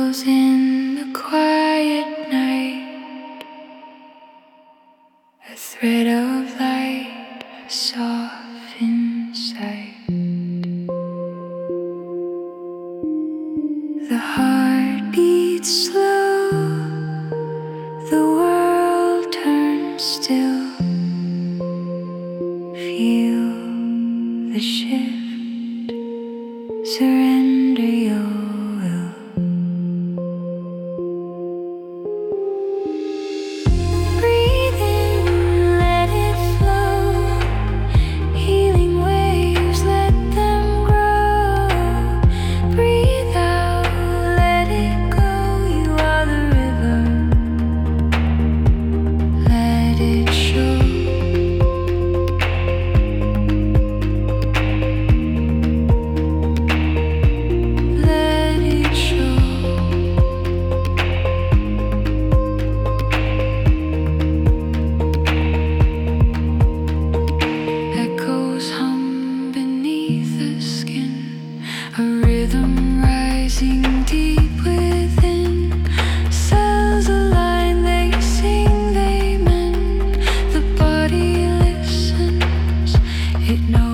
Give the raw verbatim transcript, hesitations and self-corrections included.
echoes in the quiet night, a thread of light, a soft insight. The heart beats slow, the world turns still. Feel the shift, surrender your will. Breathe in, let it flow. Healing waves, let them grow. Breathe out, let it go. You are the river, let it show. A rhythm rising deep within. Cells align, they sing, they mend. The body listens, it knows.